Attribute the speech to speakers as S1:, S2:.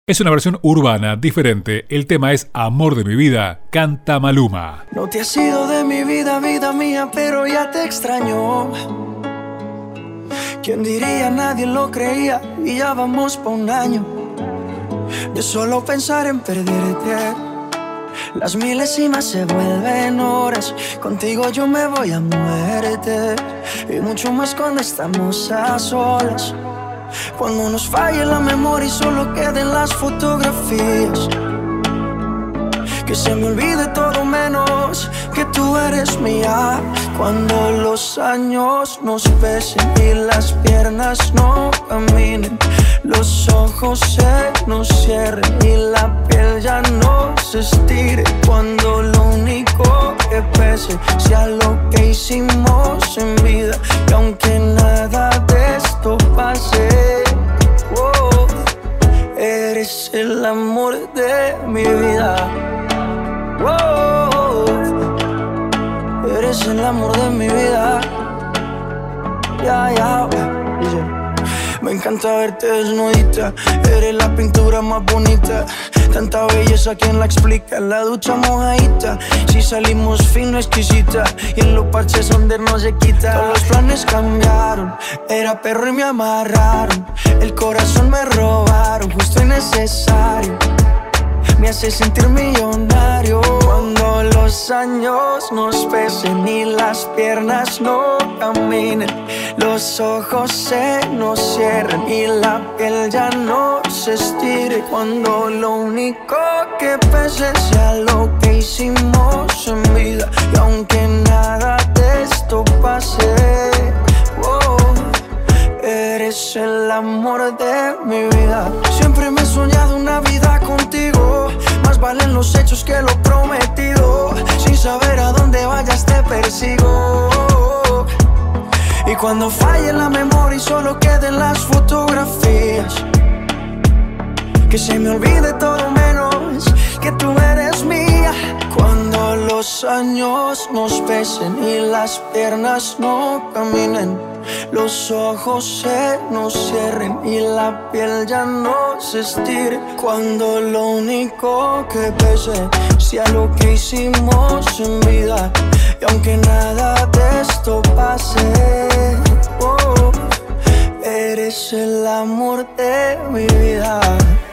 S1: Es una versión urbana, diferente. El tema es Amor de mi vida, canta Maluma.
S2: No te has ido de mi vida, vida mía, pero ya te extraño. ¿Quién diría? Nadie lo creía y ya vamos pa' un año de solo pensar en perderte. Las milésimas se vuelven horas. Contigo yo me voy a muerte. Y mucho más cuando estamos a solas. Cuando nos falle la memoria y solo queden las fotografías. Que se me olvide todo menos que tú eres mía. Cuando los años nos pesen y las piernas no caminen, los ojos se nos cierren y la piel ya no se estire. Cuando lo único que pese sea lo que hicimos en vida. Y aunque nada de esto pase, oh, eres el amor de mi vida. Oh, eres el amor de mi vida. Ya. Me encanta verte desnudita. Eres la pintura más bonita. Tanta belleza, ¿quién la explica? En la ducha mojadita. Si salimos fino, exquisita. Y en los parches donde no se quita. Todos los planes cambiaron. Era perro y me amarraron. El corazón me robaron, justo y necesario. Me hace sentir millonario. Cuando los años nos pesen y las piernas no caminen, los ojos se nos cierren y la piel ya no se estire. Cuando lo único que pese sea lo que hicimos en vida. Y aunque nada de esto pase, oh, eres el amor de mi vida. Siempre me he soñado una vida contigo. Más valen los hechos que lo prometido. Sin saber a dónde vayas te persigo. Y cuando falle la memoria y solo queden las fotografías, que se me olvide todo menos que tú eres mía. Cuando los años nos pesen y las piernas no caminen, los ojos se nos cierren y la piel ya no se estire. Cuando lo único que pese sea lo que hicimos en vida. Y aunque nada de esto pase, oh, eres el amor de mi vida.